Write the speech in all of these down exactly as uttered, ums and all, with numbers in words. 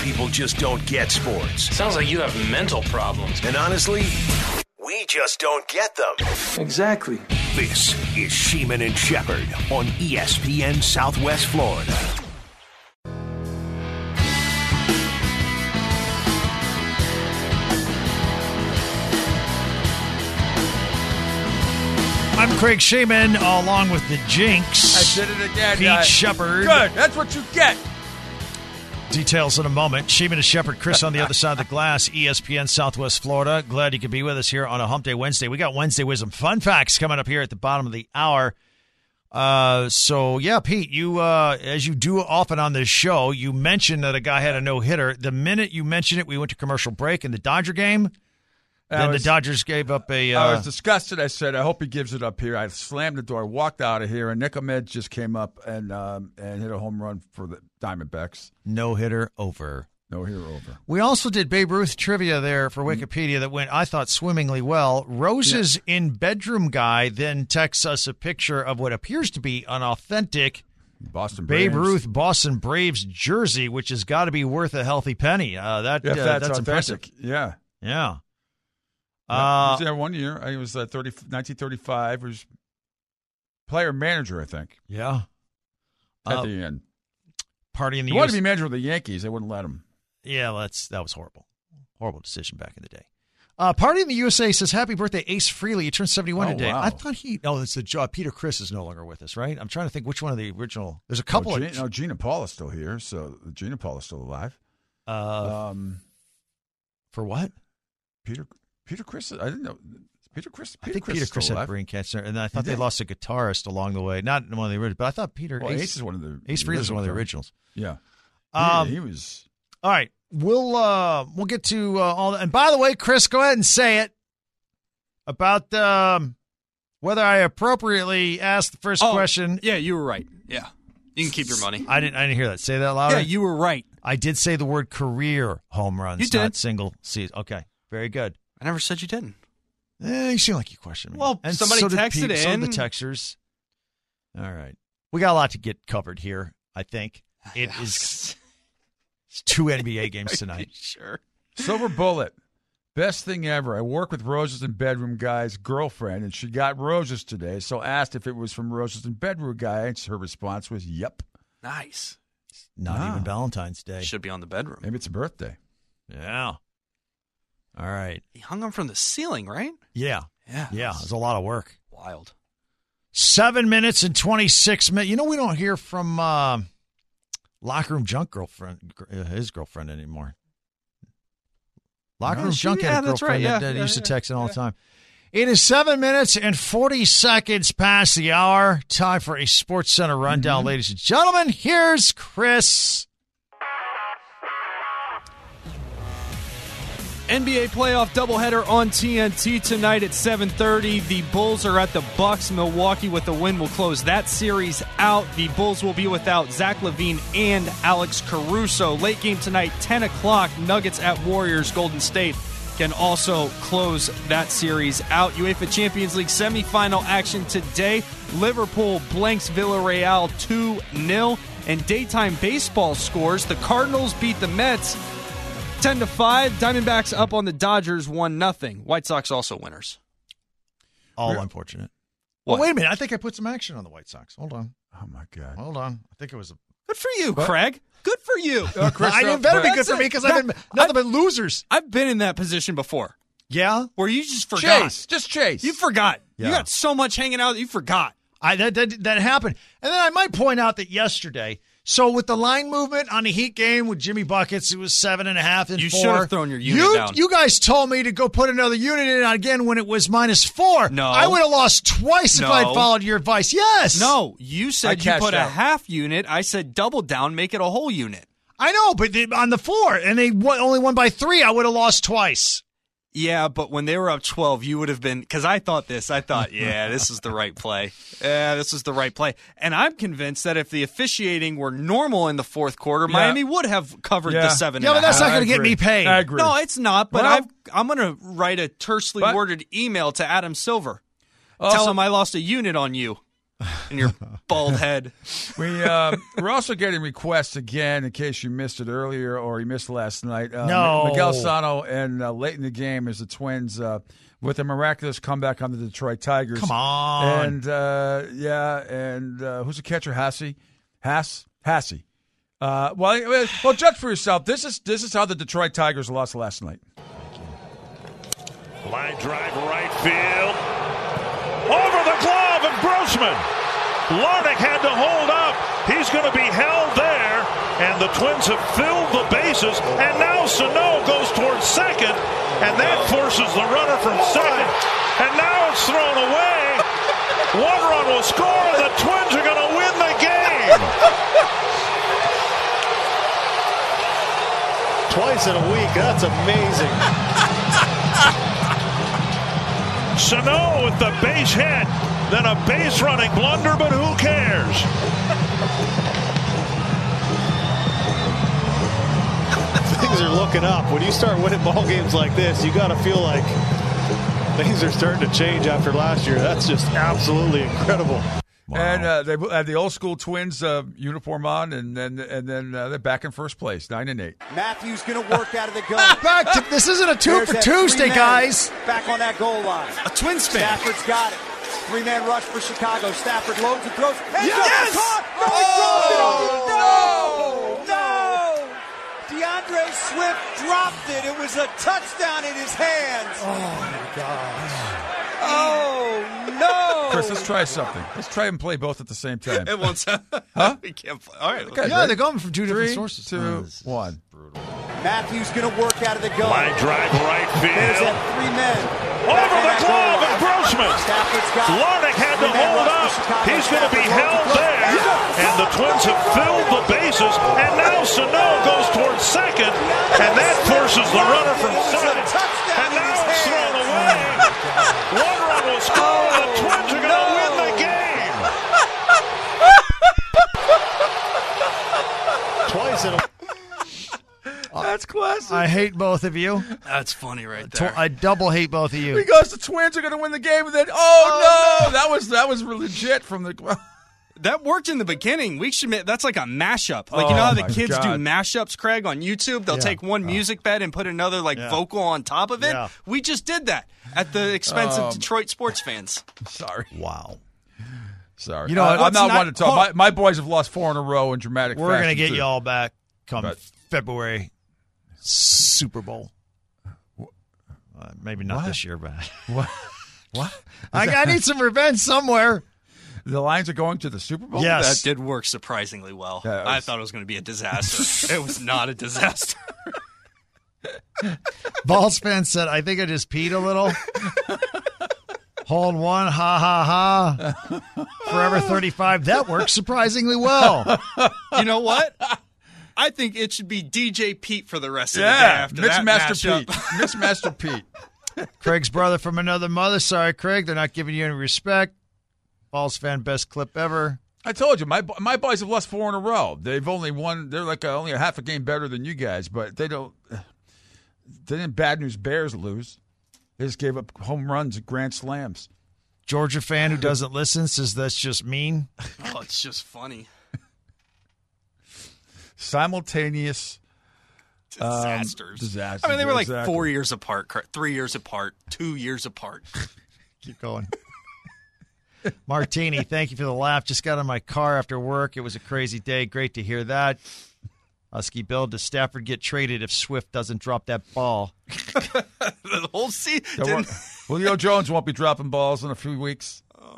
people just don't get sports. Sounds like you have mental problems. And honestly, we just don't get them. Exactly. This is Sheeman and Shepherd on E S P N Southwest Florida. I'm Craig Sheeman, along with the Jinx. I did it again. Pete uh, Shepherd. Good. That's what you get. Details in a moment. Sheeman and Shepherd, Chris on the other side of the glass, E S P N Southwest Florida. Glad you could be with us here on a Hump Day Wednesday. We got Wednesday Wisdom Fun Facts coming up here at the bottom of the hour. Uh, so, yeah, Pete, you uh, as you do often on this show, you mentioned that a guy had a no-hitter. The minute you mentioned it, we went to commercial break in the Dodger game. Then was, the Dodgers gave up a... Uh, I was disgusted. I said, I hope he gives it up here. I slammed the door, walked out of here, and Nick Ahmed just came up and um, and hit a home run for the Diamondbacks. No-hitter over. No-hitter over. We also did Babe Ruth trivia there for Wikipedia that went, I thought, swimmingly well. Rose's yeah. in-bedroom guy then texts us a picture of what appears to be an authentic Boston Braves. Babe Ruth Boston Braves jersey, which has got to be worth a healthy penny. Uh, that yeah, uh, that's, that's impressive. impressive. Yeah. Yeah. Uh, I was there one year. I was uh, thirty, nineteen thirty-five. It was player manager, I think. Yeah. At uh, the end. Party in the He U S- wanted to be manager of the Yankees. They wouldn't let him. Yeah, well, that's that was horrible. Horrible decision back in the day. Uh, Party in the U S A says, happy birthday, Ace Frehley. You turned seventy-one oh, today. Wow. I thought he... Oh, it's the uh, Peter Criss is no longer with us, right? I'm trying to think which one of the original... There's a couple no, of... Gina, no, Gina Paul is still here, so Gina Paul is still alive. Uh, um, for what? Peter... Peter Criss, I didn't know. Peter Criss. Peter I think Criss Peter Criss had alive. brain cancer, and I thought they lost a guitarist along the way. Not one of the originals, but I thought Peter well, Ace, Ace is one of the Ace Frehley is one of the originals. Yeah, um, he, he was. All right, we'll uh, we'll get to uh, all that. And by the way, Chris, go ahead and say it about um, whether I appropriately asked the first oh, question. Yeah, you were right. Yeah, you can keep your money. I didn't. I didn't hear that. Say that louder. Yeah, you were right. I did say the word career home runs, you did. not single season. Okay, very good. I never said you didn't. Eh, you seem like you questioned me. Well, and somebody so did texted Pete, in. Some of the texters. All right. We got a lot to get covered here, I think. It is it's two N B A games tonight. Sure. Silver Bullet. Best thing ever. I work with Roses and Bedroom Guy's girlfriend, and she got roses today, so asked if it was from Roses and Bedroom Guy, and her response was, yep. Nice. Not Wow. even Valentine's Day. Should be on the bedroom. Maybe it's a birthday. Yeah. All right. He hung them from the ceiling, right? Yeah. Yeah. Yeah. It was a lot of work. Wild. Seven minutes and twenty-six minutes. You know, we don't hear from uh, Locker Room Junk girlfriend, uh, his girlfriend anymore. Locker No, Room she- Junk yeah, had a that's right. girlfriend Yeah, that, that yeah, used to yeah, text in all yeah. the time. It is seven minutes and forty seconds past the hour. Time for a Sports Center rundown, Mm-hmm. ladies and gentlemen. Here's Chris. N B A playoff doubleheader on T N T tonight at seven thirty. The Bulls are at the Bucks. Milwaukee with a win will close that series out. The Bulls will be without Zach LaVine and Alex Caruso. Late game tonight, ten o'clock. Nuggets at Warriors. Golden State can also close that series out. UEFA Champions League semifinal action today. Liverpool blanks Villarreal two nil. And daytime baseball scores. The Cardinals beat the Mets ten to five. Diamondbacks up on the Dodgers one nothing. White Sox also winners. All We're- unfortunate. What? Oh, wait a minute. I think I put some action on the White Sox. Hold on. Oh, my God. Hold on. I think it was a. Good for you, But- Craig. Good for you. Uh, Chris, I uh, it better be but- good for me because That- I've been nothing but losers. I've been in that position before Yeah? where you just forgot. Chase. Just Chase. You forgot. Yeah. You got so much hanging out that you forgot. I that, that that happened. And then I might point out that yesterday, so with the line movement on the Heat game with Jimmy Buckets, it was seven and a half and You four. should have thrown your unit you, down. You guys told me to go put another unit in again when it was minus four. No. I would have lost twice No. if I'd followed your advice. Yes. No, you I said you cashed put a out. half unit. I said double down, make it a whole unit. I know, but they, on the four, and they won, only won by three, I would have lost twice. Yeah, but when they were up twelve, you would have been, because I thought this. I thought, yeah, this is the right play. Yeah, this is the right play. And I'm convinced that if the officiating were normal in the fourth quarter, Yeah. Miami would have covered Yeah. the seven Yeah, and but a that's half. not going to I get me agree. paid. I agree. No, it's not, but Well- I've, I'm going to write a tersely But- worded email to Adam Silver. Also- Tell him I lost a unit on you. in your bald head. We, uh, we're also getting requests again, in case you missed it earlier or you missed last night. Uh, No. Miguel Sano and uh, late in the game as the Twins uh, with a miraculous comeback on the Detroit Tigers. Come on. And, uh, yeah, and uh, who's the catcher? Hasse? Hass? Hasse. Uh, well, well, judge for yourself. This is this is how the Detroit Tigers lost last night. Line drive right field. Over the glove of Grossman. Larnach had to hold up. He's going to be held there. And the Twins have filled the bases. And now Sano goes towards second. And that forces the runner from second. And now it's thrown away. One run will score. And the Twins are going to win the game. Twice in a week. That's amazing. Sano with the base hit, then a base running blunder, but who cares? Things are looking up. When you start winning ball games like this, you got to feel like things are starting to change after last year. That's just absolutely incredible. Wow. And uh, they had the old school Twins uh, uniform on, and then and then uh, they're back in first place, nine and eight. Matthews going to work out of the gun. Back to, this isn't a two There's for that Tuesday, three-man guys. Back on that goal line. A Twins fan. Stafford's got it. Three-man rush for Chicago. Stafford loads and throws. And Yes! yes! Caught. No, oh, no, no. DeAndre Swift dropped it. It was a touchdown in his hands. Oh, my gosh. Oh, no. Chris, let's try something. Let's try and play both at the same time. It won't sound. Huh? We can't play. All right. Okay, Yeah, ready? they're going from two different Three, sources. two, Oh, this is one. brutal. Matthews going to work out of the gun. Line drive right There's field. that three men. Over the glove of Grossman. Stafford's got it. Larnach had to Three-man hold rush up. for Chicago. He's going to be Stafford held loads and there. throws. And the Twins have filled the bases. And now Sano goes towards second. And that forces the runner from second. And now it's thrown away. One run will score. And the Twins are going to win the game. Twice in a That's classic. I hate both of you. That's funny right Tw- there. I double hate both of you. Because the Twins are going to win the game, and then oh, no, that was that was legit from the. That worked in the beginning. We should make, that's like a mashup. Like, you Oh, know how the my kids God. do mashups, Craig, on YouTube? They'll Yeah. take one music bed and put another like Yeah. vocal on top of it. Yeah. We just did that at the expense Um, of Detroit sports fans. Sorry, Wow. sorry. You know, I, I'm let's not, not- one to talk. My, my boys have lost four in a row in dramatic. We're going to fashion, get too. you all back come But- February Super Bowl. Uh, maybe not What? this year, but What? What? I, I need some revenge somewhere. The Lions are going to the Super Bowl. Yes. That did work surprisingly well. Yeah, it I was- thought it was going to be a disaster. It was not a disaster. Balls fan said, I think I just peed a little. Hold one, ha, ha, ha. Forever thirty-five. That works surprisingly well. You know what? I think it should be D J Pete for the rest of the day Yeah, after that Mixmaster mashup. Pete. Mixmaster Pete. Craig's brother from another mother. Sorry, Craig. They're not giving you any respect. Balls fan, best clip ever. I told you, my my boys have lost four in a row. They've only won. They're like a, only a half a game better than you guys, but they don't. They didn't Bad News Bears lose. They just gave up home runs at grand slams. Georgia fan who doesn't listen says that's just mean. Oh, it's just funny. Simultaneous Disasters. Um, disasters, I mean, they were like exactly. four years apart, cor- three years apart, two years apart. Keep going. Martini, thank you for the laugh. Just got in my car after work. It was a crazy day. Great to hear that. Husky Bill, does Stafford get traded if Swift doesn't drop that ball? The whole season. Don't worry. Julio Jones won't be dropping balls in a few weeks.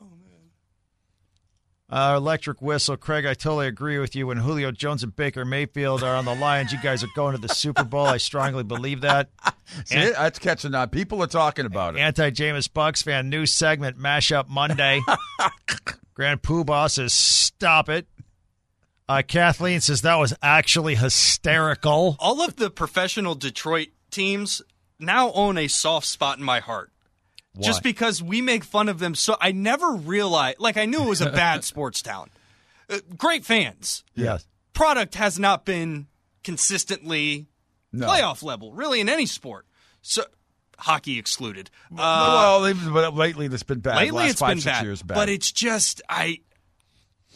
Uh, electric whistle. Craig, I totally agree with you. When Julio Jones and Baker Mayfield are on the Lions, you guys are going to the Super Bowl. I strongly believe that. See, it? That's catching on. People are talking about it. Anti-Jameis Bucks fan, new segment, Mashup Monday. Grand Poobah says, stop it. Uh, Kathleen says that was actually hysterical. All of the professional Detroit teams now own a soft spot in my heart. Why? Just because we make fun of them. So I never realized, like, I knew it was a bad sports town. Uh, great fans. Yes. Product has not been consistently No. playoff level, really, in any sport. So hockey excluded. Uh, well, they've- but lately it's been bad. lately Last it's five, been six bad, years bad. but it's just I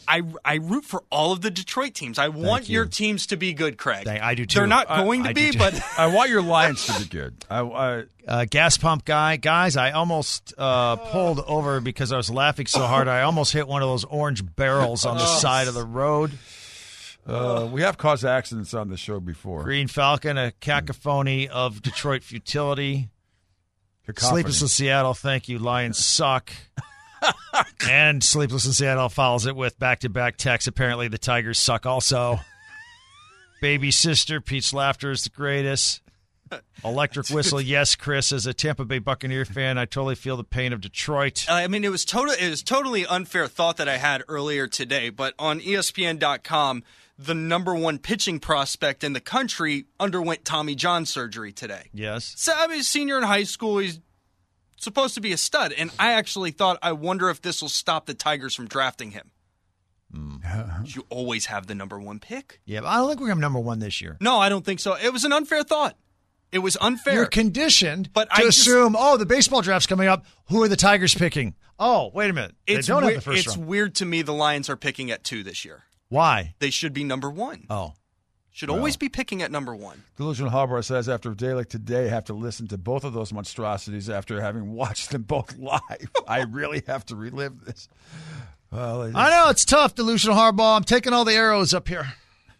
I, I root for all of the Detroit teams. I want you. your teams to be good, Craig. Thank- I do too. They're not I- going I to do be, too. but I want your Lions to be good. I, I Uh, gas pump guy. Guys, I almost uh, pulled over because I was laughing so hard. I almost hit one of those orange barrels on the side of the road. uh, we have caused accidents on the show before. Green Falcon, a cacophony of Detroit futility. Cacophony. Sleepless in Seattle, thank you. Lions suck. And Sleepless in Seattle follows it with back-to-back texts. Apparently the Tigers suck also. Baby sister, Pete's laughter is the greatest. Electric whistle, yes, Chris. As a Tampa Bay Buccaneer fan, I totally feel the pain of Detroit. I mean, it was total. It was totally unfair thought that I had earlier today. But on E S P N dot com, the number one pitching prospect in the country underwent Tommy John surgery today. Yes. So I mean, senior in high school, he's supposed to be a stud, and I actually thought, I wonder if this will stop the Tigers from drafting him. Mm. You always have the number one pick. Yeah, but I don't think we're going to have number one this year. No, I don't think so. It was an unfair thought. It was unfair. You're conditioned But to I just- assume, oh, the baseball draft's coming up. Who are the Tigers picking? Oh, wait a minute. It's they don't wei- have the first It's round. weird to me the Lions are picking at two this year. Why? They should be number one. Oh. Should always be picking at number one. Delusional Harbor says, after a day like today, I have to listen to both of those monstrosities after having watched them both live. I really have to relive this. Well, I know, it's tough, Delusional Hardball. I'm taking all the arrows up here.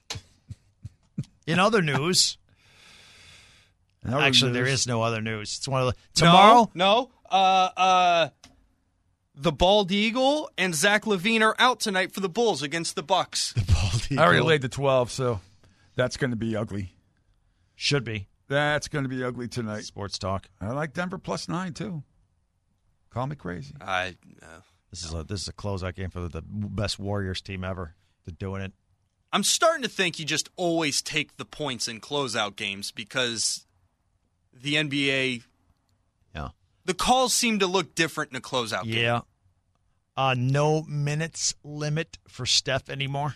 In other news, actually, there is no other news. It's one of the tomorrow. No, no. Uh, uh, the Bald Eagle and Zach LaVine are out tonight for the Bulls against the Bucks. The Bald I already Eagle. laid the twelve, so that's going to be ugly. Should be That's going to be ugly tonight. sports talk. I like Denver plus nine, too. Call me crazy. I. Uh, This is a this is a closeout game for the, the best Warriors team ever. They're doing it. I'm starting to think you just always take the points in closeout games because the N B A, Yeah. the calls seem to look different in a closeout game. Yeah. Uh, no minutes limit for Steph anymore.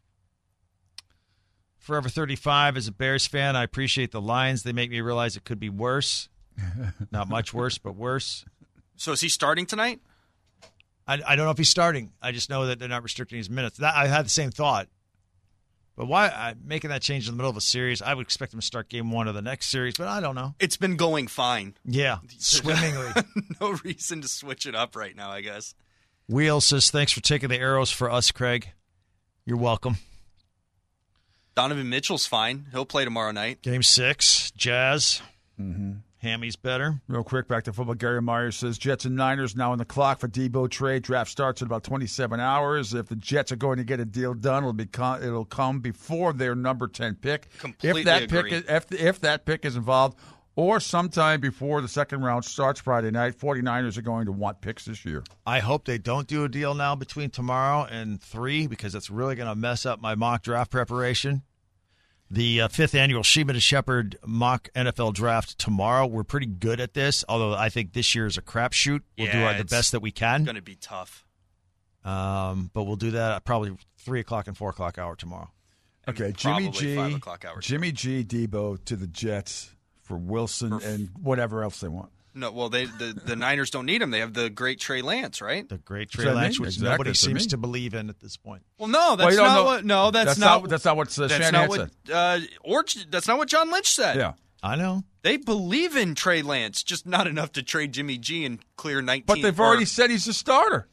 Forever thirty-five, as a Bears fan, I appreciate the Lions. They make me realize it could be worse. Not much worse, but worse. So is he starting tonight? I, I don't know if he's starting. I just know that they're not restricting his minutes. That, I had the same thought. But why I, making that change in the middle of a series? I would expect him to start game one of the next series, but I don't know. It's been going fine. Yeah, swimmingly. No reason to switch it up right now, I guess. Wheel says, thanks for taking the arrows for us, Craig. You're welcome. Donovan Mitchell's fine. He'll play tomorrow night. Game six, Jazz. Mm-hmm. Hammy's better. Real quick, back to football. Gary Myers says, Jets and Niners now on the clock for Debo trade. Draft starts in about twenty-seven hours. If the Jets are going to get a deal done, it'll, be com- it'll come before their number ten pick. Completely if that agree. pick is, if, if that pick is involved, or sometime before the second round starts Friday night, 49ers are going to want picks this year. I hope they don't do a deal now between tomorrow and three because it's really going to mess up my mock draft preparation. The uh, fifth annual Sheeman and Shepherd mock N F L draft tomorrow. We're pretty good at this, although I think this year is a crapshoot. We'll do Yeah, our, the it's best that we can. Going to be tough. Um, but we'll do that at probably three o'clock and four o'clock hour tomorrow. Okay, Jimmy Probably G, five o'clock hour. Jimmy G, Debo to the Jets for Wilson and whatever else they want. No, well, they the, the Niners don't need him. They have the great Trey Lance, right? The great That's Trey what I Lance, mean. which Exactly, nobody that's what I seems mean. to believe in at this point. Well, no, that's Well, you don't not know- what. No, that's, that's not. not- that's not what, uh, that's Shanahan not what. Uh, or that's not what John Lynch said. Yeah. I know. They believe in Trey Lance, just not enough to trade Jimmy G and clear nineteen. But they've or- already said he's a starter.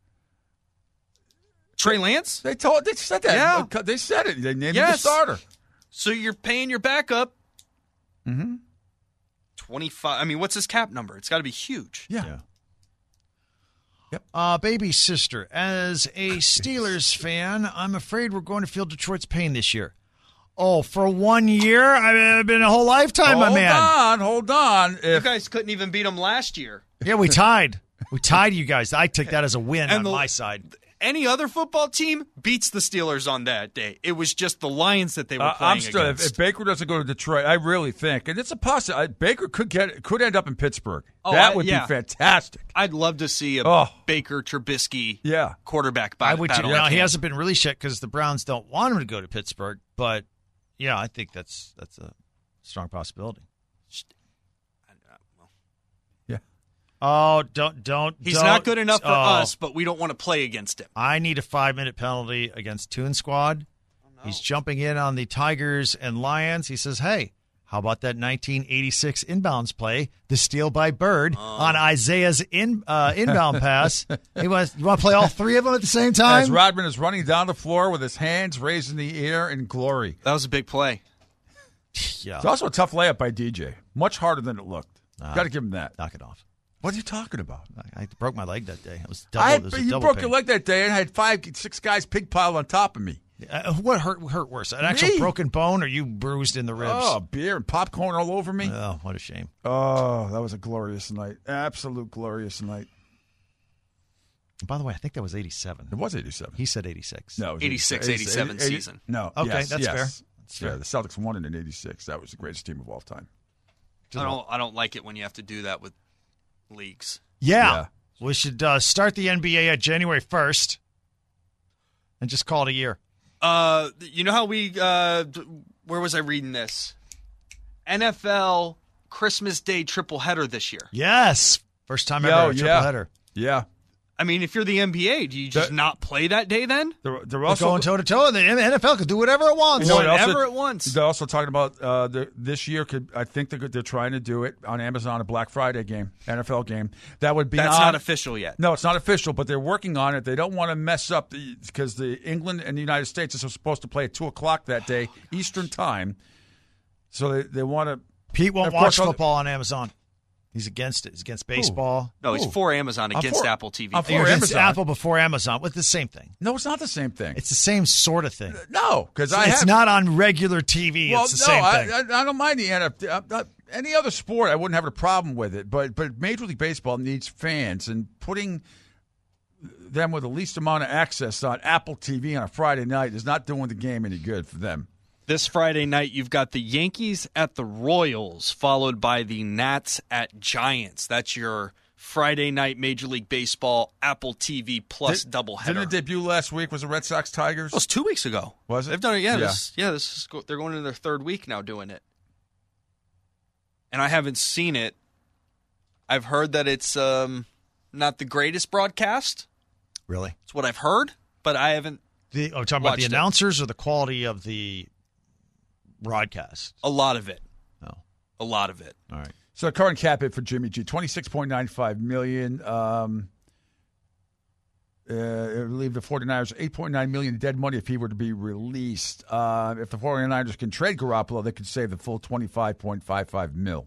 Trey Lance. They told they said that. Yeah. They said it. They named him the Yes. starter. So you're paying your backup. Mm-hmm. twenty-five. I mean, what's his cap number? It's got to be huge. Yeah. Yeah. Yep. Uh, baby sister, as a Steelers fan, I'm afraid we're going to feel Detroit's pain this year. Oh, for one year? I mean, it's been a whole lifetime, my hold man. on, hold on. You If guys couldn't even beat him last year. Yeah, we tied. We tied you guys. I take that as a win And on the- my side. Any other football team beats the Steelers on that day. It was just the Lions that they were uh, playing I'm still, if, against. if Baker doesn't go to Detroit, I really think, and it's a possibility. Baker could get could end up in Pittsburgh. Oh, that I- would yeah. be fantastic. I'd love to see a Oh. Baker Trubisky Yeah. quarterback I battle. would. battle Now, at he camp. hasn't been released yet because the Browns don't want him to go to Pittsburgh. But yeah, I think that's that's a strong possibility. Yeah. Oh, don't, don't. He's don't. not good enough for oh. us, but we don't want to play against him. I need a five-minute penalty against Toon Squad. Oh, no. He's jumping in on the Tigers and Lions. He says, hey, how about that nineteen eighty-six inbounds play, the steal by Bird, oh. on Isaiah's in, uh, inbound pass? He wants, you want to play all three of them at the same time? As Rodman is running down the floor with his hands raised in the air in glory. That was a big play. Yeah. It's also a tough layup by D J. Much harder than it looked. Uh, Got to give him that. Knock it off. What are you talking about? I, I broke my leg that day. It was double. I, it was a you double broke pain. your leg that day and had five, six guys pig piled on top of me. Uh, what hurt hurt worse, an Me? actual broken bone or you bruised in the ribs? Oh, beer and popcorn all over me. Oh, what a shame. Oh, that was a glorious night. Absolute glorious night. By the way, I think that was eighty-seven. It was eighty-seven. He said eighty-six. No, it was eighty-six, eighty-seven eighty, season. No. Okay, yes, that's yes. fair. That's yeah, fair. the Celtics won it in eighty-six. That was the greatest team of all time. I don't I don't like it when you have to do that with leagues. Yeah. Yeah. We should uh, start the N B A at January first and just call it a year. Uh, you know how we, uh, where was I reading this? N F L Christmas Day triple header this year. Yes. First time Yo, ever a triple yeah. header. Yeah. I mean, if you're the N B A, do you just The- not play that day then? They're, they're They're also going toe-to-toe, and the N F L could do whatever it wants. You know what else Whatever that- it wants. They're also talking about uh, the, this year. Could I think they're, they're trying to do it on Amazon, a Black Friday game, N F L game. That would be That's on, not official yet. No, it's not official, but they're working on it. They don't want to mess up because the, the England and the United States are supposed to play at two o'clock that day Eastern time. So they, they want to. Pete won't Of watch course, other- football on Amazon. He's against it. He's against baseball. No, he's Ooh. for Amazon, I'm against for- Apple T V. I'm for You're against Amazon. Apple before Amazon. With the same thing. No, it's not the same thing. It's the same sort of thing. no, because I it's have not on regular T V. Well, it's the no, same I, thing. I, I don't mind the N F L. Uh, uh, any other sport, I wouldn't have a problem with it. But but Major League Baseball needs fans, and putting them with the least amount of access on Apple T V on a Friday night is not doing the game any good for them. This Friday night, you've got the Yankees at the Royals, followed by the Nats at Giants. That's your Friday night Major League Baseball Apple T V Plus Did- doubleheader. Didn't it debut last week? Was the Red Sox Tigers? It was two weeks ago. Was it? They've done it. Yeah, Yeah. This, yeah. This is go, they're going into their third week now doing it, and I haven't seen it. I've heard that it's um, not the greatest broadcast. Really? It's what I've heard, but I haven't. The, oh, talking about the Watched it. announcers or the quality of the broadcast? A lot of it. Oh, A lot of it. all right. So the current cap hit for Jimmy G, twenty-six point nine five million dollars. Um, uh, I believe the 49ers, eight point nine million dollars dead money if he were to be released. Uh, if the 49ers can trade Garoppolo, they could save the full twenty-five point five five mil.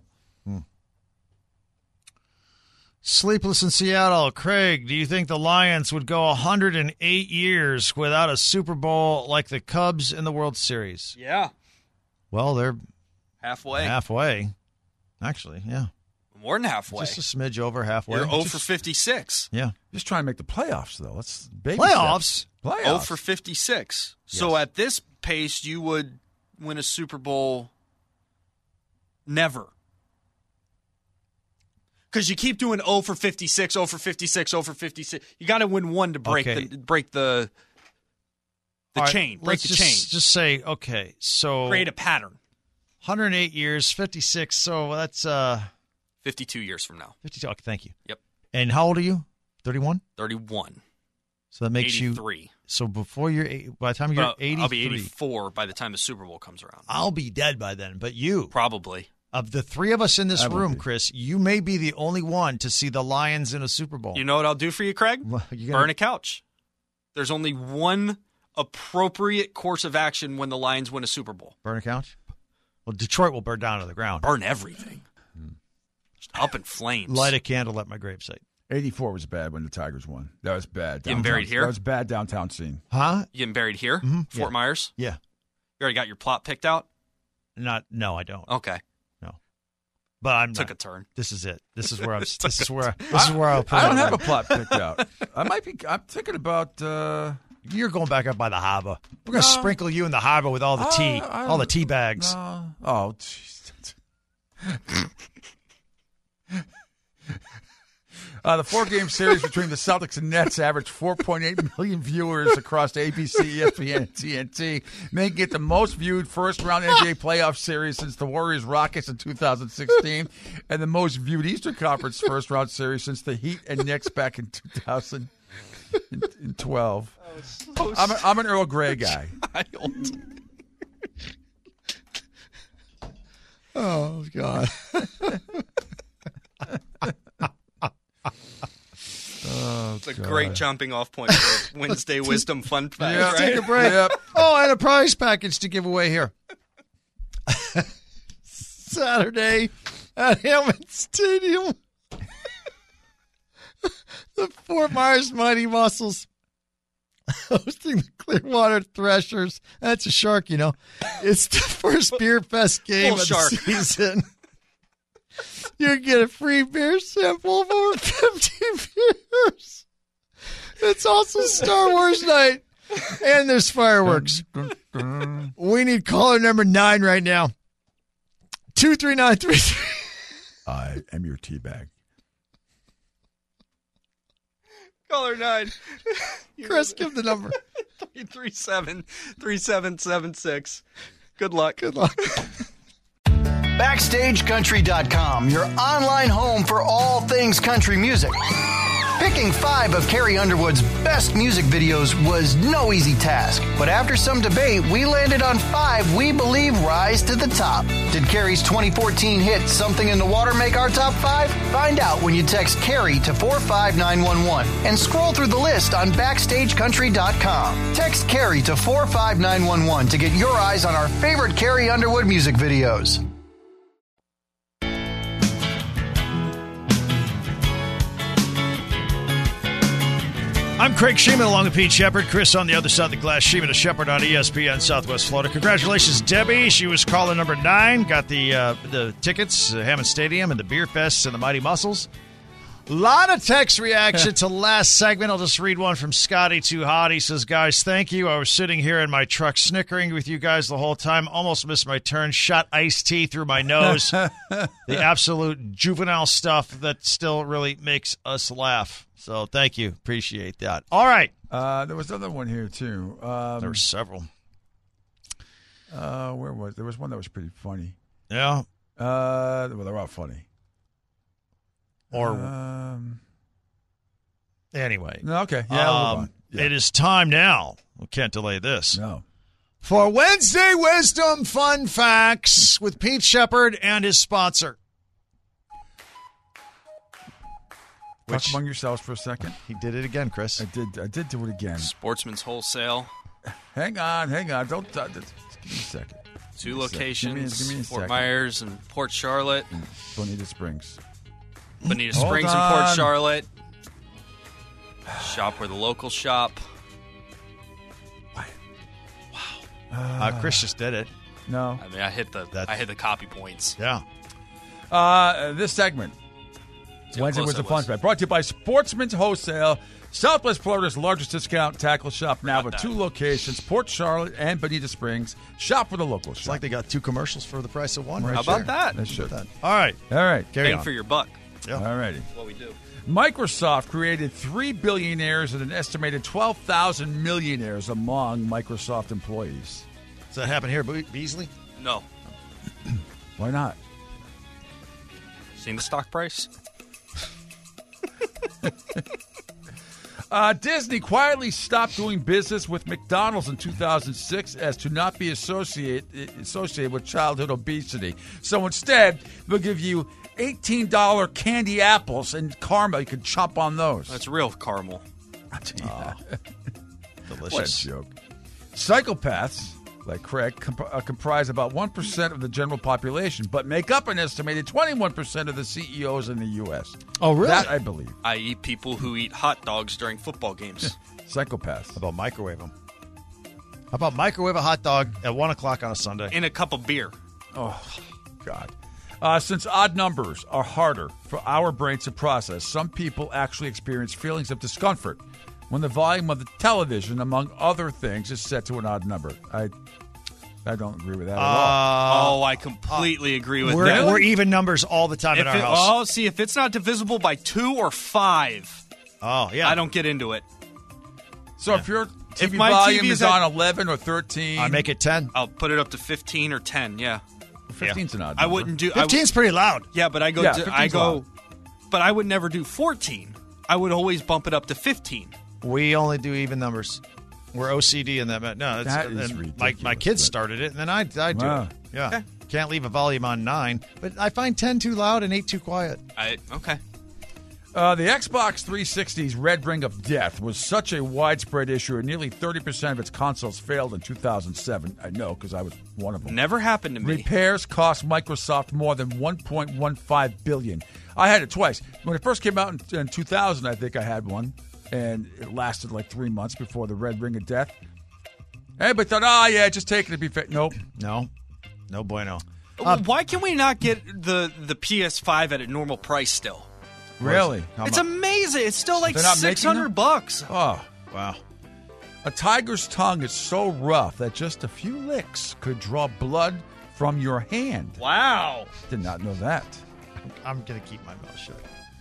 Sleepless in Seattle. Craig, do you think the Lions would go one hundred eight years without a Super Bowl like the Cubs in the World Series? Yeah. Well, they're Halfway. halfway. Actually, yeah. More than halfway. Just a smidge over halfway. You're zero Just- for fifty-six. Yeah. Just trying to make the playoffs, though. Let's baby Playoffs? steps. Playoffs. zero for fifty-six. So Yes. at this pace, you would win a Super Bowl never. Because you keep doing zero for fifty-six, zero for fifty-six, zero for fifty-six. You got to win one to break Okay. the break the the All right, chain. Break let's the just, chain. Just say, okay, so Create a pattern. one hundred eight years, fifty-six, so that's uh, fifty-two years from now. fifty-two. Okay, thank you. Yep. And how old are you? thirty-one? thirty-one. So that makes you. eighty-three. So before you're, eight- by the time you're But eighty-three, I'll be eighty-four by the time the Super Bowl comes around. I'll be dead by then. But you, Probably. of the three of us in this I will room, be. Chris, you may be the only one to see the Lions in a Super Bowl. You know what I'll do for you, Craig? Well, you gonna- Burn a couch. There's only one appropriate course of action when the Lions win a Super Bowl. Burn a couch? Well, Detroit will burn down to the ground. Burn everything. Just up in flames. Light a candle at my gravesite. eighty-four was bad when the Tigers won. That was bad. Getting Downtown- buried here? That was bad downtown scene. Huh? You getting buried here? Mhm. Fort Yeah. Myers? Yeah. You already got your plot picked out? Not. No, I don't. Okay. No. But I'm Took not. a turn. This is it. This is where I'm. This is where. This is where I'll. Put I don't it. have a plot picked out. I might be. I'm thinking about. Uh, You're going back up by the harbor. We're gonna No. sprinkle you in the harbor with all the tea, I- I all the don't- tea bags. no. Oh, jeez. Uh, the four-game series between the Celtics and Nets averaged four point eight million viewers across A B C, E S P N, and T N T, making it the most viewed first-round N B A playoff series since the Warriors-Rockets in two thousand sixteen, and the most viewed Eastern Conference first-round series since the Heat and Knicks back in two thousand twelve. So I'm, a, I'm an Earl Grey guy. Oh, God. Oh, it's a God. great jumping off point for Wednesday Wisdom Fun Fact. Yeah, Right? take a break. Yep. Oh, and a prize package to give away here. Saturday at Hammond Stadium. The Fort Myers Mighty Muscles hosting the Clearwater Threshers. That's a shark, you know. It's the first Beer Fest game Full of shark. the season. You can get a free beer sample of over fifty beers. It's also Star Wars night. And there's fireworks. We need caller number nine right now. two three nine three three. I am your teabag. Caller nine. Chris, give the number. three three seven, three seven seven six. Good luck. Good luck. Backstage Country dot com, your online home for all things country music. Picking five of Carrie Underwood's best music videos was no easy task, but after some debate, we landed on five we believe rise to the top. Did Carrie's twenty fourteen hit Something in the Water make our top five? Find out when you text Carrie to four five nine one one and scroll through the list on Backstage Country dot com. Text Carrie to four five nine one one to get your eyes on our favorite Carrie Underwood music videos. I'm Craig Sheeman along with Pete Shepard. Chris on the other side of the glass. Sheeman to Shepard on E S P N Southwest Florida. Congratulations, Debbie. She was caller number nine. Got the uh, the tickets, uh, Hammond Stadium, and the Beer Fest and the Mighty Muscles. A lot of text reaction to last segment. I'll just read one from Scotty Too Hot. He says, guys, thank you. I was sitting here in my truck snickering with you guys the whole time. Almost missed my turn. Shot iced tea through my nose. The absolute juvenile stuff that still really makes us laugh. So thank you. Appreciate that. All right. Uh, there was another one here, too. Um, there were several. Uh, where was there was one that was pretty funny. Yeah. Uh, well, they're all funny. Or um, anyway. No, okay. Yeah, we'll move on. Yeah. It is time now. We can't delay this. No. For Wednesday Wisdom Fun Facts with Pete Shepard and his sponsor. Talk Which, among yourselves for a second. He did it again, Chris. I did. I did do it again. Sportsman's Wholesale. Hang on, hang on. Don't uh, just give me a second. Two Give me a sec. locations, Give me, give me a Fort second. Myers and Port Charlotte. Bonita Springs. Bonita Hold Springs and on. Port Charlotte. Shop where the locals shop. Uh, Chris just did it. No. I mean, I hit the That's- I hit the copy points. Yeah. Uh, this segment, See how Wednesday close was I a fun fact, brought to you by Sportsman's Wholesale, Southwest Florida's largest discount tackle shop now Forgot with that. two locations, Port Charlotte and Bonita Springs. Shop for the local It's shop. like they got two commercials for the price of one. Right How there. about that? They should. All right. All right. Carry Bang on. for your buck. Yeah. All righty. That's what we do. Microsoft created three billionaires and an estimated twelve thousand millionaires among Microsoft employees. Does that happen here, Be- Beasley? No. Why not? Seen the stock price? Uh, Disney quietly stopped doing business with McDonald's in two thousand six as to not be associate, associated with childhood obesity. So instead, they'll give you eighteen dollars candy apples and caramel. You can chomp on those. That's real caramel. Yeah. Delicious. What a joke. Psychopaths, like Craig, comp- uh, comprise about one percent of the general population, but make up an estimated twenty-one percent of the C E Os in the U S. Oh, really? That I believe. that is people who eat hot dogs during football games. Psychopaths. How about microwave them? How about microwave a hot dog at one o'clock on a Sunday? In a cup of beer. Oh, God. Uh, since odd numbers are harder for our brains to process, some people actually experience feelings of discomfort when the volume of the television, among other things, is set to an odd number. I I don't agree with that Uh, at all. Oh, I completely agree with we're, that. we're even numbers all the time If in our it- house. Oh, see, if it's not divisible by two or five, Oh, yeah. I don't get into it. So if your T V If my volume T V is is at- on eleven or thirteen, I make it ten. I'll put it up to fifteen or ten. Yeah, fifteen's an odd I number. wouldn't do. I w- fifteen's pretty loud. yeah, but I go. Yeah, to, I fifteen's go. loud. But I would never do fourteen. I would always bump it up to fifteen. We only do even numbers. We're O C D in that. No, it's, That is and my, ridiculous, my kids but- started it, and then I, I do Wow. it. Yeah. Okay. Can't leave a volume on nine, but I find ten too loud and eight too quiet. I okay. Uh, the Xbox three sixty's red ring of death was such a widespread issue, and nearly thirty percent of its consoles failed in two thousand seven. I know, because I was one of them. Never happened to me. Repairs cost Microsoft more than one point one five billion dollars. I had it twice. When it first came out in, in two thousand, I think I had one, and it lasted like three months before the red ring of death. Everybody thought, oh, yeah, just take it to be fit. Nope. No. No bueno. Well, Why can we not get the the P S five at a normal price still? Really? How It's much? amazing. It's still like They're not making six hundred them? bucks. Oh. Wow. A tiger's tongue is so rough that just a few licks could draw blood from your hand. Wow. Did not know that. I'm going to keep my mouth shut.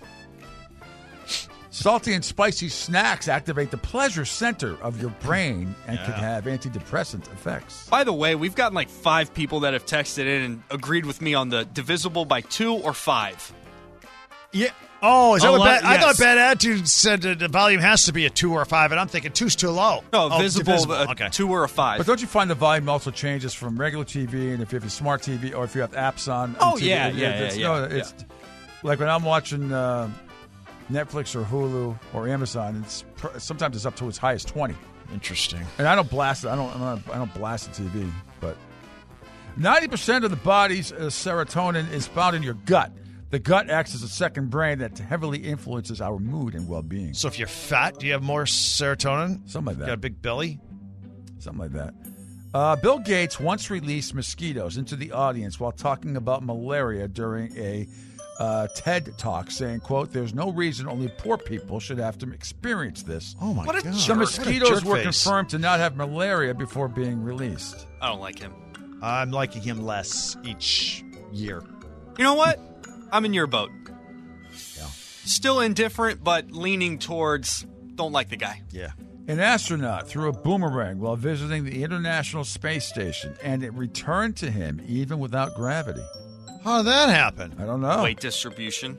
Salty and spicy snacks activate the pleasure center of your brain and can Yeah. have antidepressant effects. By the way, we've gotten like five people that have texted in and agreed with me on the divisible by two or five. Yeah. Oh, is that A what lot- bad, I thought yes. Bad Attitude said that the volume has to be a two or a five, and I'm thinking two's too low. No, oh, visible, divisible. a Okay. two or a five. But don't you find the volume also changes from regular T V, and if you have a smart T V or if you have apps on? Oh, T V, yeah, it- yeah, it's, yeah, no, yeah, it's like when I'm watching uh, Netflix or Hulu or Amazon. It's pr- sometimes it's up to as high as twenty. Interesting. And I don't blast it. I don't. I'm not, I don't blast the T V. But ninety percent of the body's uh, serotonin is found in your gut. The gut acts as a second brain that heavily influences our mood and well-being. So if you're fat, do you have more serotonin? Something like that. You got a big belly? Something like that. Uh, Bill Gates once released mosquitoes into the audience while talking about malaria during a uh, TED Talk, saying, quote, "There's no reason only poor people should have to experience this." Oh, my What a God. jerk. The What a mosquitoes jerk were face. confirmed to not have malaria before being released. I don't like him. I'm liking him less each year. You know what? I'm in your boat. Yeah. Still indifferent, but leaning towards don't like the guy. Yeah. An astronaut threw a boomerang while visiting the International Space Station, and it returned to him even without gravity. How did that happen? I don't know. Weight distribution.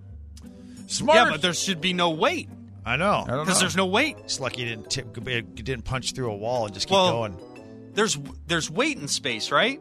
Smarter. Yeah, but there should be no weight I know. I don't because know. there's no weight. It's lucky you didn't, tip, you didn't punch through a wall and just keep Well- going. There's there's weight in space, right?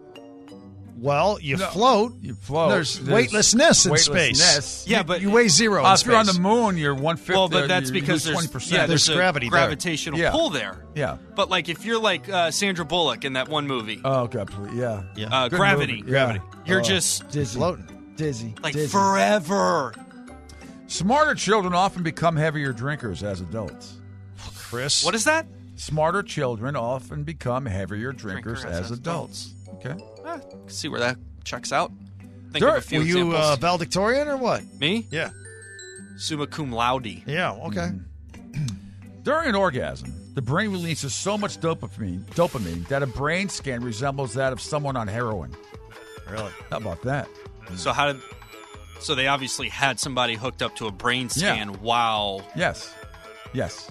Well, you No. float. You float. There's, weightlessness in weightlessness. space. Yeah, You- but- you weigh zero Uh, in if you're on the space. moon, you're one fifth. Well, but that's because twenty there's percent. yeah, There's there's, a gravity there. gravitational Yeah. pull there. Yeah. But like if you're like uh, Sandra Bullock in that one movie, Oh God, please. Yeah. Yeah. uh, Good Gravity, movie. Yeah. you're Oh. just Dizzy. Floating. Dizzy. like Dizzy. forever. Smarter children often become heavier drinkers as adults. Chris. What is that? Smarter children often become heavier drinkers Drinkers as, as adults. Okay. Ah, see where that checks out. Think Sure. of a few Were you examples. uh, valedictorian or what? Me? Yeah. Summa cum laude. Yeah, okay. During an orgasm, the brain releases so much dopamine, dopamine that a brain scan resembles that of someone on heroin. Really? How about that? So how did? So they obviously had somebody hooked up to a brain scan Yeah. while. Yes. Yes.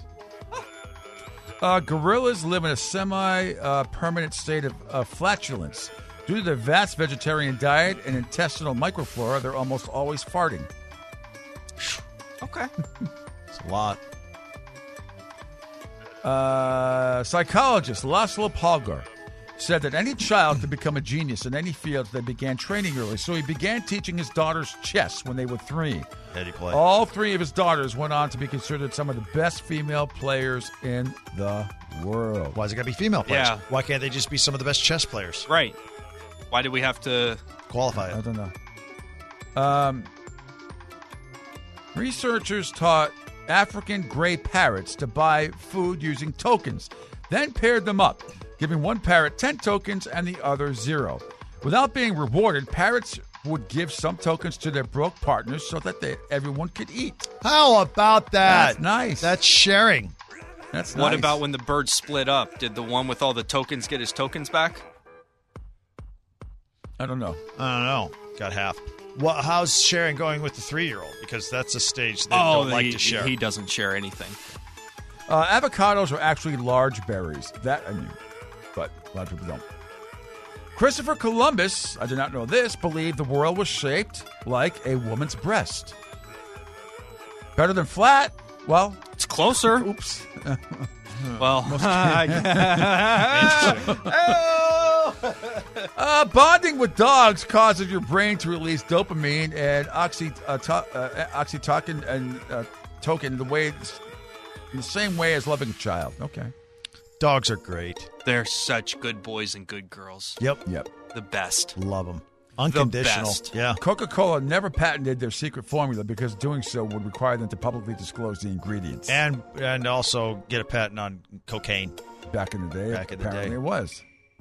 Uh, gorillas live in a semi-permanent state of uh, flatulence. Due to their vast vegetarian diet and intestinal microflora, they're almost always farting. Okay. It's a lot. Uh, psychologist Laszlo Polgar said that any child could become a genius in any field if they began training early. So he began teaching his daughters chess when they were three. How do you play? All three of his daughters went on to be considered some of the best female players in the world. Why is it got to be female players? Yeah. Why can't they just be some of the best chess players? Right. Why do we have to? Qualify I it. don't know. Um, researchers taught African gray parrots to buy food using tokens, then paired them up, giving one parrot ten tokens and the other zero. Without being rewarded, parrots would give some tokens to their broke partners so that they, everyone could eat. How about that? That's nice. That's sharing. That's What nice. about when the birds split up? Did the one with all the tokens get his tokens back? I don't know. I don't know. Got half. Well, how's Sharon going with the three-year-old? Because that's a stage they Oh, don't like he, to share. he doesn't share anything. Uh, avocados are actually large berries. That I knew, but a lot of people don't. Christopher Columbus, I did not know this, believed the world was shaped like a woman's breast. Better than flat? Well, it's closer. Oops. Well, uh, bonding with dogs causes your brain to release dopamine and oxy, uh, to, uh, oxytocin and uh, token the way, in the same way as loving a child. Okay. Dogs are great. They're such good boys and good girls. Yep. Yep. The best. Love them. Unconditional. The best. Yeah. Coca-Cola never patented their secret formula because doing so would require them to publicly disclose the ingredients. And and also get a patent on cocaine. Back in the day, Back in the apparently day. it was.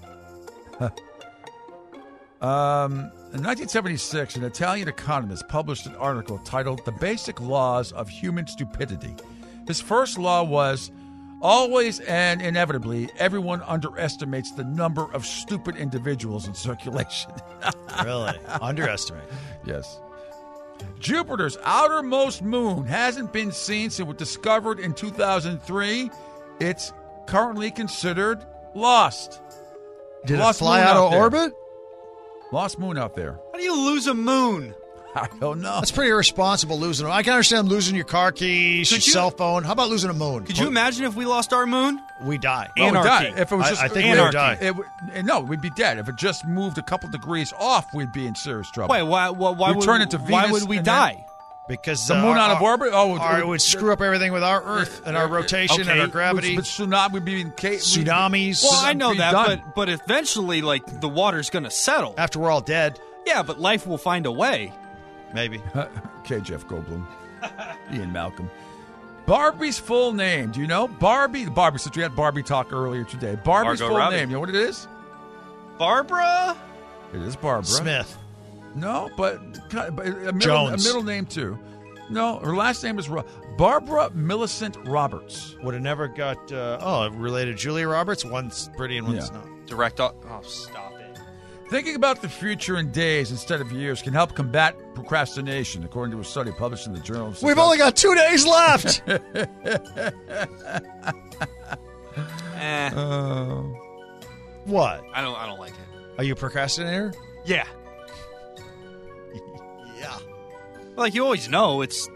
um, in nineteen seventy-six, an Italian economist published an article titled "The Basic Laws of Human Stupidity." His first law was, always and inevitably, everyone underestimates the number of stupid individuals in circulation. Really? Underestimate. Yes. Jupiter's outermost moon hasn't been seen since it was discovered in two thousand three. It's currently considered lost. Did Lost it fly moon out, out of there. orbit? Lost moon out there. How do you lose a moon? I don't know. That's pretty irresponsible losing them. I can understand losing your car keys, your Could you- cell phone. How about losing a moon? Could you imagine if we lost our moon? We die. Oh, we Anarchy. died. If it was I- just, I think it, we would would die. It, would- no, we'd be dead. If it just moved a couple degrees off, we'd be in serious trouble. Wait, why? Why, why We'd would turn into why Venus would we and then- die? Because The uh, moon out our- of orbit? Oh, our- it- it would screw up everything with our Earth and our rotation and Okay. our gravity. But tsunami would be in case Tsunamis. Well, I know be that, done. but but eventually, like the water's going to settle. After we're all dead, Yeah, but life will find a way. maybe. Okay, Jeff Goldblum. Ian Malcolm. Barbie's full name. Do you know? Barbie. Barbie, since we had Barbie talk earlier today. Barbie's Margot full Robbie. name. You know what it is? Barbara? It is Barbara. Smith. No, but, but a, middle, Jones. a middle name, too. No, her last name is Ro- Barbara Millicent Roberts. Would have never got, uh, oh, related to Julia Roberts. One's pretty and one's Yeah. not. Direct. Oh, stop it. Thinking about the future in days instead of years can help combat procrastination, according to a study published in the Journal of We've only got two days left. Eh, Uh, What? I don't. I don't like it. Are you a procrastinator? Yeah. Yeah. Like you always know, it's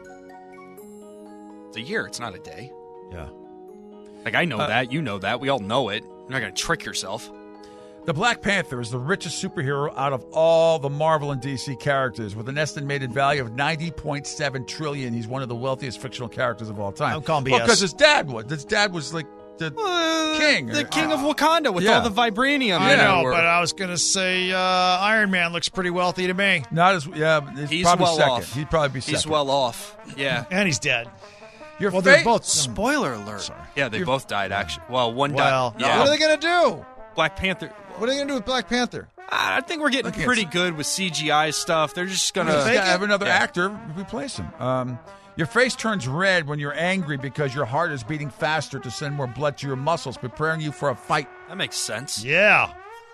it's a year. It's not a day. Yeah. Like I know Uh, that. You know that. We all know it. You're not going to trick yourself. The Black Panther is the richest superhero out of all the Marvel and D C characters, with an estimated value of ninety point seven trillion. He's one of the wealthiest fictional characters of all time. I'm calling B S. Well, because his dad was. His dad was like the Uh, king. the or- king of Wakanda with Yeah. all the vibranium. I in it. know, Or- but I was going to say uh, Iron Man looks pretty wealthy to me. Not as yeah. but He's, He's probably well second. off. He'd probably be second. He's well off. Yeah. And he's dead. Your Well, fa- they're both. Spoiler alert. Yeah, they both died. Actually, well, one Well, died. Yeah. what are they going to do? Black Panther. What are they going to do with Black Panther? I think we're getting Look, it's- pretty good with C G I stuff. They're just gonna. Just gotta have another Yeah. actor replace him. Um, your face turns red when you're angry because your heart is beating faster to send more blood to your muscles, preparing you for a fight. That makes sense. Yeah.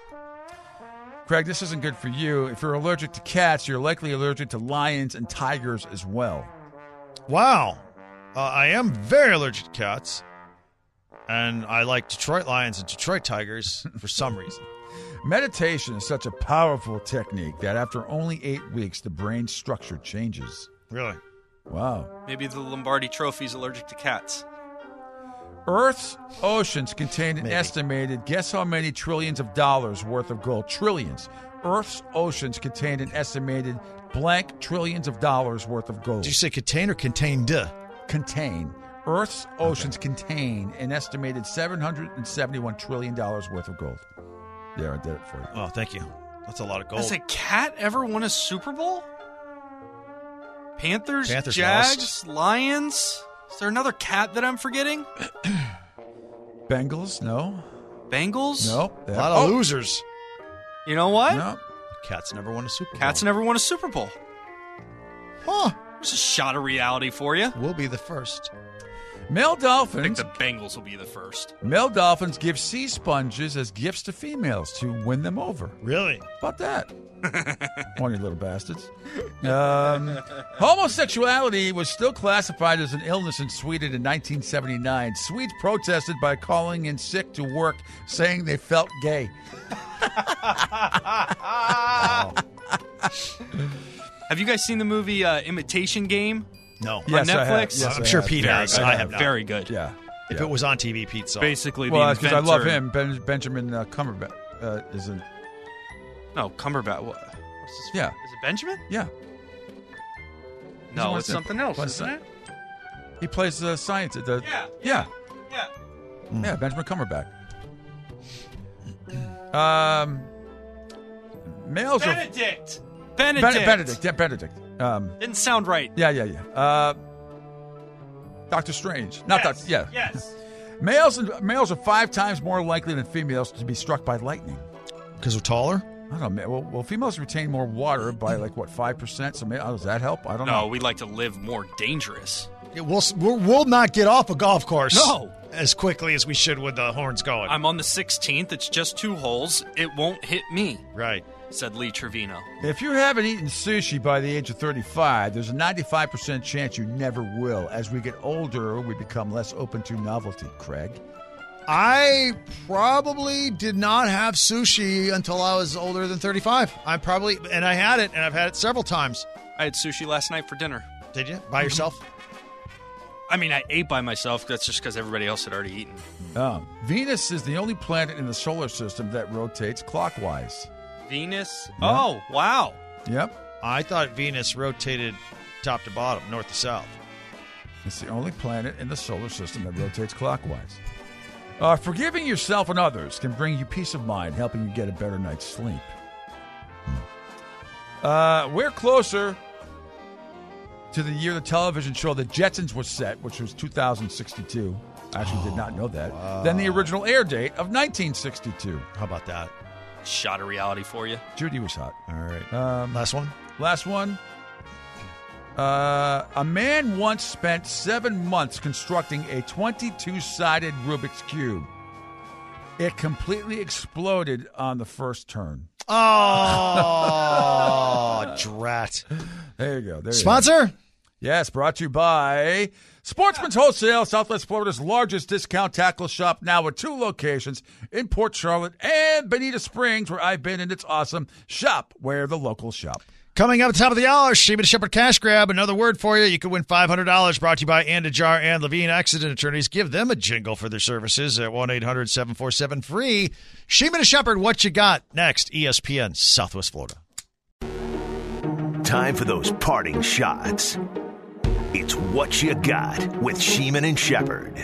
Craig, this isn't good for you. If you're allergic to cats, you're likely allergic to lions and tigers as well. Wow. Uh, I am very allergic to cats. And I like Detroit Lions and Detroit Tigers for some reason. Meditation is such a powerful technique that after only eight weeks, the brain structure changes. Really? Wow. Maybe the Lombardi Trophy's allergic to cats. Earth's oceans contain an Maybe. estimated, guess how many trillions of dollars worth of gold? Trillions. Earth's oceans contain an estimated blank trillions of dollars worth of gold. Did you say contain or contained? Contain. Earth's oceans contain an estimated seven hundred seventy-one trillion dollars worth of gold. There, I did it for you. Oh, thank you. That's a lot of gold. Has a cat ever won a Super Bowl? Panthers, Panthers Jags, lost. Lions. Is there another cat that I'm forgetting? Bengals? No. Bengals? No. A lot of Oh, losers. You know what? No. Cats never won a Super Bowl. Cats never won a Super Bowl. Huh. There's a shot of reality for you. We'll be the first. Male I think dolphins. the Bengals will be the first. Male dolphins give sea sponges as gifts to females to win them over. Really? How about that? Horny little bastards. Um, homosexuality was still classified as an illness in Sweden in nineteen seventy-nine. Swedes protested by calling in sick to work, saying they felt gay. Wow. Have you guys seen the movie uh, Imitation Game? No. Yes, on I have. Netflix? Yes, I'm I sure have. Pete Very has. good. I have not. Very good. Yeah. If yeah. it was on T V, Pete saw it. Basically, Well, the because I love inventor- him. Ben, Benjamin uh, Cumberbatch uh, is in. No, Cumberbatch. What? What's his Yeah. Is it Benjamin? Yeah. No, He's it's in- something else, what's isn't that? it? He plays the science. The, Yeah. Yeah. Yeah. Yeah, Benjamin Cumberbatch. Um, males Benedict. are Benedict. Ben- Benedict. Yeah, Benedict. Um, Didn't sound right. yeah, yeah, yeah. Uh, Doctor Strange. Not Yes. Doctor. Yeah. Yes. Males and males are five times more likely than females to be struck by lightning. Because we're taller? I don't know. Well, well females retain more water by like what five percent. So maybe, oh, does that help? I don't No, know. we like to live more dangerous. It will, we'll, we'll not get off a golf course No. as quickly as we should with the horns going. I'm on the sixteenth. It's just two holes. It won't hit me, right. said Lee Trevino. If you haven't eaten sushi by the age of thirty-five, there's a ninety-five percent chance you never will. As we get older, we become less open to novelty, Craig. I probably did not have sushi until I was older than thirty-five. I probably, and I had it, and I've had it several times. I had sushi last night for dinner. Did you? By yourself? I mean, I ate by myself. That's just because everybody else had already eaten. Oh. Venus is the only planet in the solar system that rotates clockwise. Venus? Yeah. Oh, wow. Yep. I thought Venus rotated top to bottom, north to south. It's the only planet in the solar system that rotates clockwise. Uh, forgiving yourself and others can bring you peace of mind, helping you get a better night's sleep. Uh, we're closer to the year the television show The Jetsons was set, which was two thousand sixty-two. I actually did not know that. wow. Than the original air date of nineteen sixty-two. How about that? Shot of reality for you. Judy was hot. All right. Um, Last one? Last one. Uh, a man once spent seven months constructing a twenty-two sided Rubik's Cube. It completely exploded on the first turn. Oh, drat. There you go. There you Sponsor? go. Yes, brought to you by Sportsman's Wholesale, Southwest Florida's largest discount tackle shop, now with two locations in Port Charlotte and Bonita Springs, where I've been, and it's awesome. Shop where the locals shop. Coming up at the top of the hour, Sheba the Shepherd Cash Grab. Another word for you. You could win five hundred dollars, brought to you by Andajar and Levine Accident Attorneys. Give them a jingle for their services at one eight hundred seven four seven free. Sheba the Shepherd, what you got? Next, E S P N, Southwest Florida. Time for those parting shots. It's What You Got with Sheeman and Shepherd.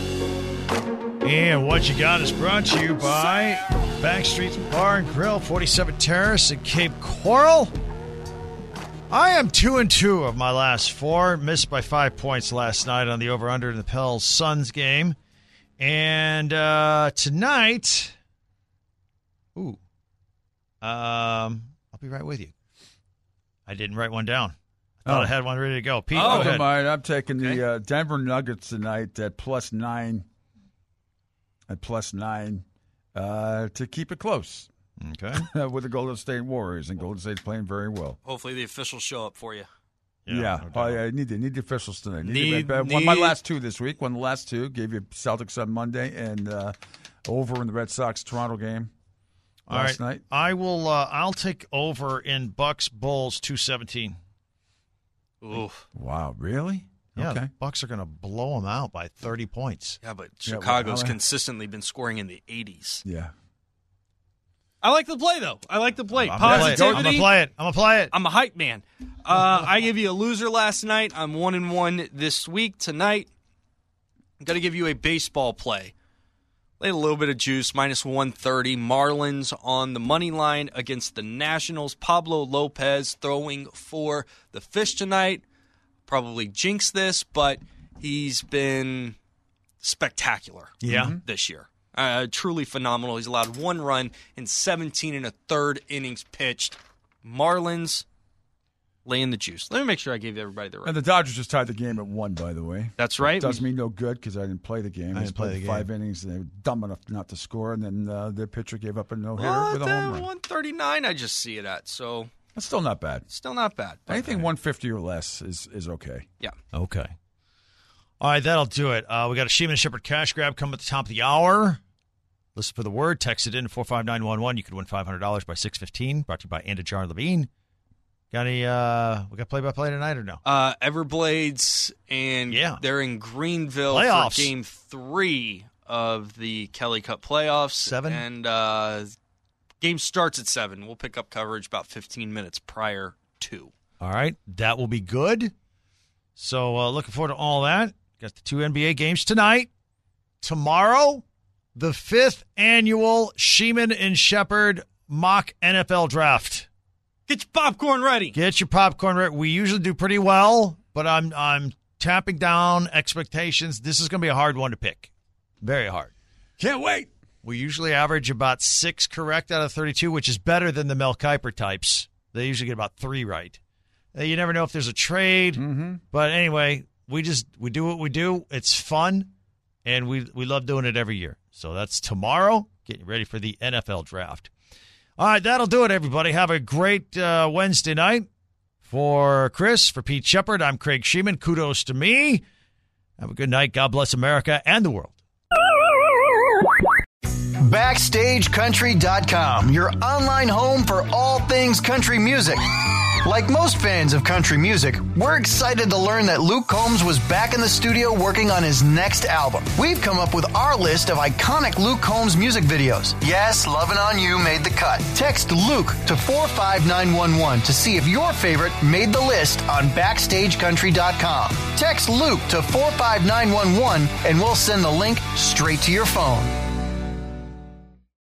And What You Got is brought to you by Backstreet's Bar and Grill, forty-seven Terrace in Cape Coral. I am two and two of my last four. Missed by five points last night on the over-under in the Pels Suns game. And uh, tonight, ooh, um, I'll be right with you. I didn't write one down. I thought Oh. I had one ready to go. Pete, Oh, go never ahead. mind. I'm taking Okay. the uh, Denver Nuggets tonight at plus nine. At plus nine uh, to keep it close Okay. with the Golden State Warriors, and Golden State's playing very well. Hopefully the officials show up for you. Yeah, no oh, doubt. yeah. I need the need the officials tonight. Need, Need- the, won my need- last two this week. Won the last two. Gave you Celtics on Monday and uh, over in the Red Sox Toronto game All last right. night. I will. Uh, I'll take over in Bucks Bulls two seventeen. Oof. Wow, really? Yeah, Okay. the Bucks are going to blow them out by thirty points. Yeah, but Yeah, well, Chicago's how- consistently been scoring in the eighties. Yeah. I like the play, though. I like the play. I'm gonna play it. I'm Positivity. gonna play it. I'm gonna play it. I'm a hype man. Uh, I gave you a loser last night. I'm one and one this week. Tonight, I'm going to give you a baseball play. Laid a little bit of juice, minus one thirty. Marlins on the money line against the Nationals. Pablo Lopez throwing for the Fish tonight. Probably jinx this, but he's been spectacular Yeah. this year. Uh, truly phenomenal. He's allowed one run in seventeen and a third innings pitched. Marlins, laying the juice. Let me make sure I gave everybody the right. And the Dodgers just tied the game at one, by the way. That's right. It does me no good because I didn't play the game. I I didn't play played the game. five innings, and they were dumb enough not to score, and then uh, their pitcher gave up a no-hitter Well, with a home run. one thirty-nine I just see it at, so That's still not bad. still not bad. Anything one fifty or less is, is okay. Yeah. Okay. All right, that'll do it. Uh, we got a Sheeman and Shepherd cash grab coming at the top of the hour. Listen for the word. Text it in four five nine one one. You could win five hundred dollars by six fifteen. Brought to you by Andajar Levine. Got any, uh, we got play-by-play tonight or no? Uh, Everblades, and Yeah. they're in Greenville Playoffs. for game three of the Kelly Cup playoffs. Seven? And uh, game starts at seven. We'll pick up coverage about fifteen minutes prior to. All right, that will be good. So uh, looking forward to all that. Got the two N B A games tonight. Tomorrow, the fifth annual Sheeman and Shepherd mock N F L draft. Get your popcorn ready. Get your popcorn ready. We usually do pretty well, but I'm I'm tamping down expectations. This is going to be a hard one to pick. Very hard. Can't wait. We usually average about six correct out of thirty-two, which is better than the Mel Kiper types. They usually get about three right. Uh, You never know if there's a trade. Mm-hmm. But anyway, we just we do what we do. It's fun, and we we love doing it every year. So that's tomorrow. Getting ready for the N F L draft. All right, that'll do it, everybody. Have a great uh, Wednesday night. For Chris, for Pete Shepherd, I'm Craig Sheeman. Kudos to me. Have a good night. God bless America and the world. Backstage Country dot com, your online home for all things country music. Like most fans of country music, we're excited to learn that Luke Combs was back in the studio working on his next album. We've come up with our list of iconic Luke Combs music videos. Yes, Lovin' On You made the cut. Text Luke to four five nine one one to see if your favorite made the list on Backstage Country dot com. Text Luke to four five nine one one and we'll send the link straight to your phone.